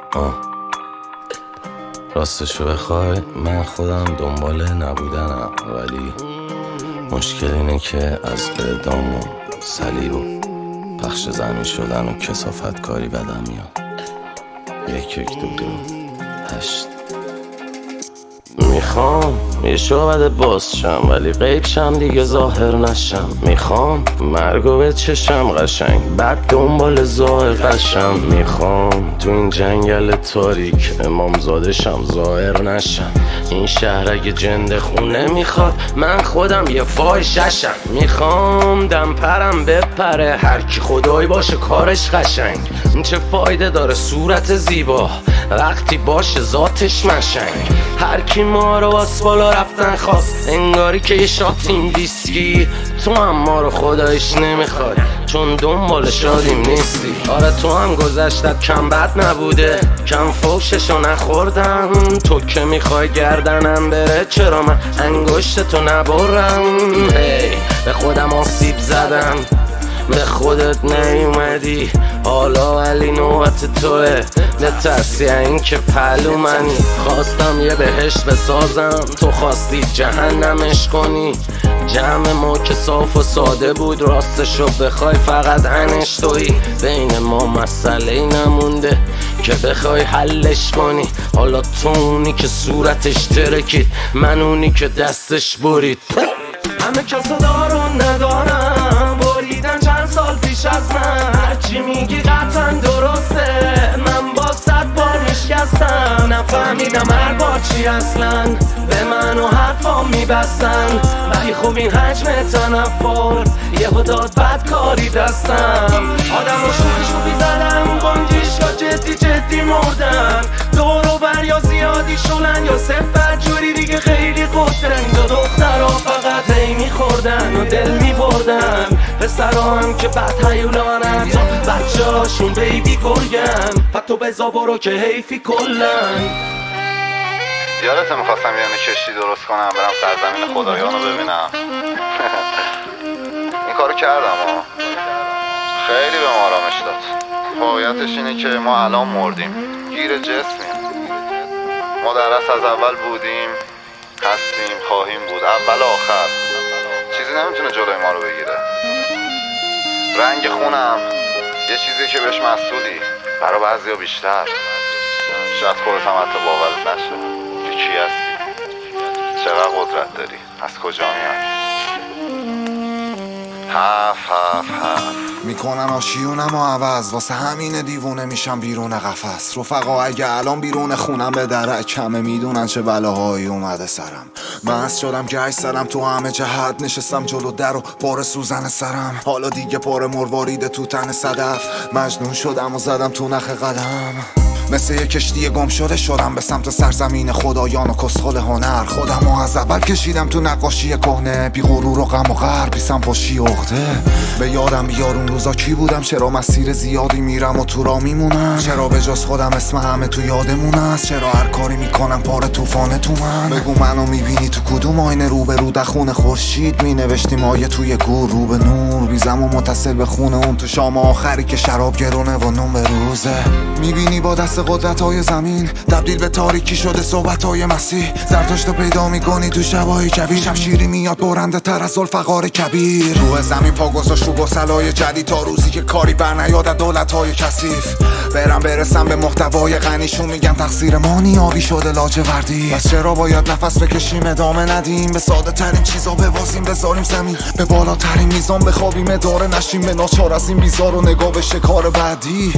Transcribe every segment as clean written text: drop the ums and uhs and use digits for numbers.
راستشو بخوای من خودم دنبال نبودنم، ولی مشکل اینه که از اعدام و صلیب و پخش زمین شدن و کثافت کاری بدم میاد. 1 1 2 2 8 میخوام یه شعبده باز شم ولی غیب شم دیگه ظاهر نشم. میخوام مرگو به چشم قشنگ بعد دنبال ظاهر قشم. میخوام تو این جنگل تاریک امامزاده شم ظاهر نشم. این شهر اگه جنده خونه میخواد من خودم یه فاحشه‌شم. میخوام دم پرم بپره هرکی خدایی باشه کارش قشنگ. چه فایده داره صورت زیبا وقتی باشه ذاتش مشنگ. هرکی ما رو باز بالا رفتن خواست انگاری که یه شاتیم ویسکی. تو هم ما رو خدایش نمیخواد چون دنبال شادیم نیستی. آره تو هم گذشتت کم بد نبوده کم فوششو نخوردم. تو که میخوای گردنم بره چرا من انگشتتو نبرم. هی به خودم آسیب زدم به خودت نیومدی حالا ولی نوبت توه. نترسی این که پلو منی. خواستم یه بهشت بسازم تو خواستی جهنمش کنی. جمع ما که صاف و ساده بود راستشو بخوای فقط انش تویی. بین ما مسئله نمونده که بخوای حلش کنی. حالا تو اونی که صورتش ترکید من اونی که دستش برید. همه کسا دارون ندارم بریدن چند سال پیش از من. هرچی میگی قطعا درسته من با 100 بار نشکستم. نفهمیدم هر بار چی اصلا به من و حرفام میبستن. ولی خب این حجم تنفر یهو داد بدکاری دستم. آدم رو شوخی زدم گنجیشا جدی جدی مردن. دور و بر یا زیادی شلن یا صفر جوری دیگه خیلی قدرن. دو دخترها فقط هی میخوردن و دل میبردن. پسرها هم که بد هیولانن تا بچه هاشون بیبی گرگن. حتی بزا برو که حیفی کلن. یادته میخواستم یه کشتی درست کنم برم سرزمین خدایان رو ببینم. این کارو کردم خیلی به ما آرامش داد. واقعیتش اینه که ما الان مردیم گیر جسمیم. مدرس از اول بودیم هستیم خواهیم بود اول آخر. چیزی نمیتونه جلوی ما رو بگیره. رنگ خونم یه چیزی که بهش مسئولی برای بعضیا بیشتر. شاید خودت هم حتی باورت نشه که چی هستی چقدر قدرت داری از کجا میای. میکنن آشیونم و عوض واسه همین دیوونه میشم بیرون قفس. رفقا اگه الان بیرون خونم به درک کمه میدونن چه بلاهایی اومده سرم. مست شدم گشت زدم تو همه جهت نشستم جلو در و پاره سوزن سرم. حالا دیگه پاره مروارید تو تن صدف. مجنون شدم و زدم تو نخ قدم. مثل یه کشتی گم شده شدم به سمت سرزمین خدایان و کسخل هنر. خودمو از اول کشیدم تو نقاشی کهنه بی غرور و غم و غر بی سمپاشی عقده. به یادم بیار اون روزا کی بودم چرا مسیر زیادی میرم و تو را میمونم. چرا به جز خودم اسم همه تو یادمون است. چرا هر کاری میکنم پاره طوفانه تو من. بگو منو میبینی تو کدوم آینه رو به رو دخون خورشید مینوشتیم آیه توی گور رو به نور. بیزم و متصل به خونه اون تو شام آخری که شراب گرونه و نون به روزه. میبینی با دست قدرت های زمین تبدیل به تاریکی شده صحبت های مسیح. زرتشت پیدا میکنی تو شبای کویر. شمشیری میاد برنده تر از ذوالفقار کبیر. روح زمین پا گذاشت رو گسلای جدید تا روزی که کاری بر نیاد از دولت های کثیف. برسم به محتوای غنیشون میگم تقصیر ما نیابی شده لاجوردی. پس چرا باید نفس بکشیم ادامه ندیم به ساده ترین چیزا ببازیم بذاریم زمین به بالاترین میزان بخوابیم اداره نشیم به ناچار از این بیزار و نگاه به شکار بعدی.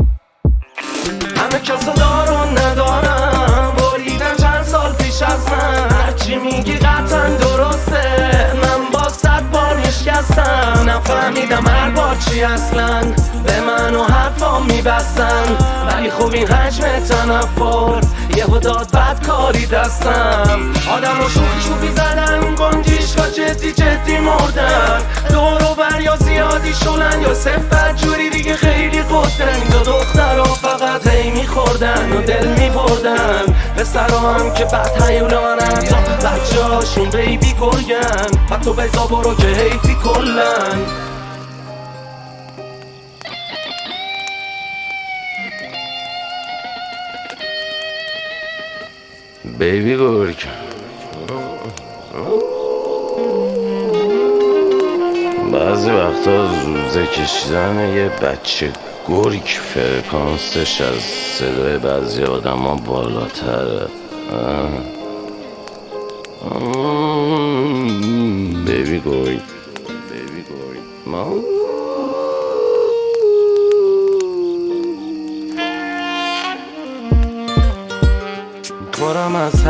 همه کسا دارون ندارم بریدن چند سال پیش از من. هرچی میگی قطعا درسته من با 100 بار نشکستم. نفهمیدم هر بار چی اصلا به من و حرفام میبستن. ولی خب این حجم تنفر یهو داد بدکاری دستم. آدم رو شوخی زدن گنجیشا جدی جدی مردن. دور و بر یا زیادی شلن یا صفر جوری دیگه خیلی قدرن. دو دخترها فقط هی میخوردن و دل میبردن. پسرها هم که بد هیولانن تا بچه هاشون بیبی گرگن. حتی بزا برو که حیفی کلن. بیبی گرگ بعضی وقتا زوزه کشیدن یه بچه گرگ فرکانسش از صدای بعضی آدم ها بالاتره. بیبی گرگ ما پرم از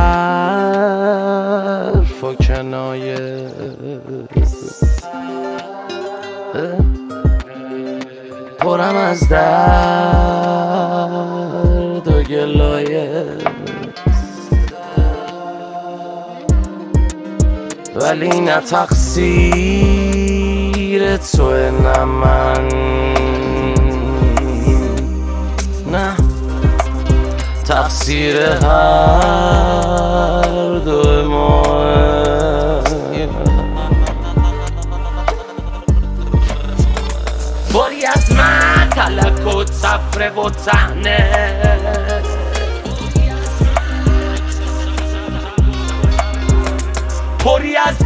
حرف و کنایه پرم از درد و گلایه ولی نه تقصیر توه نه من نه تقصیر هر دو ما باری از من تلک و تفره و تهنه پری از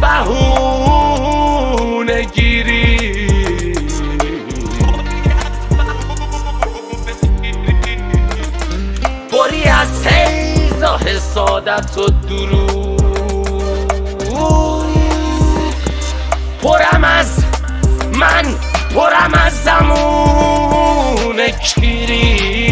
بهونه گیری پری از تیز و حسادت و دروغ پرم از من پرم از زمون کیری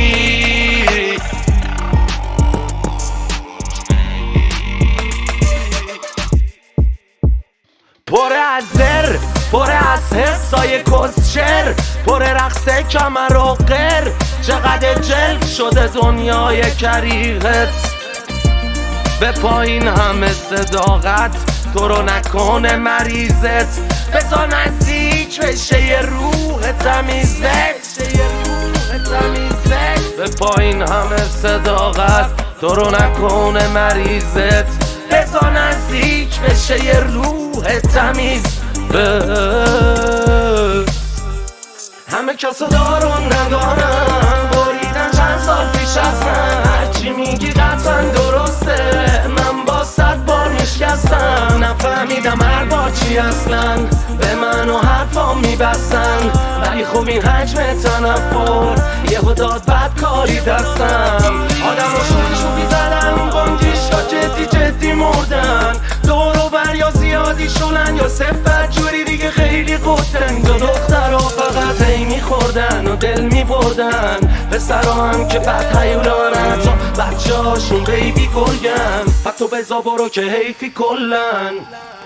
پر از زر پر از حسای کسشر پر رقص کمر و قر چقدر جلد شده دنیای کریغت به پایین همه صداقت تو رو نکنه مریضت بذار نزدیک بشه یه روح تمیزت به پایین همه صداقت تو رو نکنه مریضت بذار نزدیک بشه یه روح تمیز همه کسا دارون ندارم بریدن چند سال پیش از من هرچی میگی قطعا درسته من با 100 بار میشکستم نفهمیدم هر بار چی اصلا به من و حرفام میبستن ولی خب این حجم تنفر یهو داد بدکاری دستم آدم رو شوخی زدن بانگیشا جدی مردن دور و بر یا زیادی شلن یا صفت جوری دیگه خیلی قدرن دو دختر ها فقط هی میخوردن و دل میبردن پسر هم که بد هیولانن تا بچه هاشون بیبی گرگن حتی بزا برو که حیفی کلن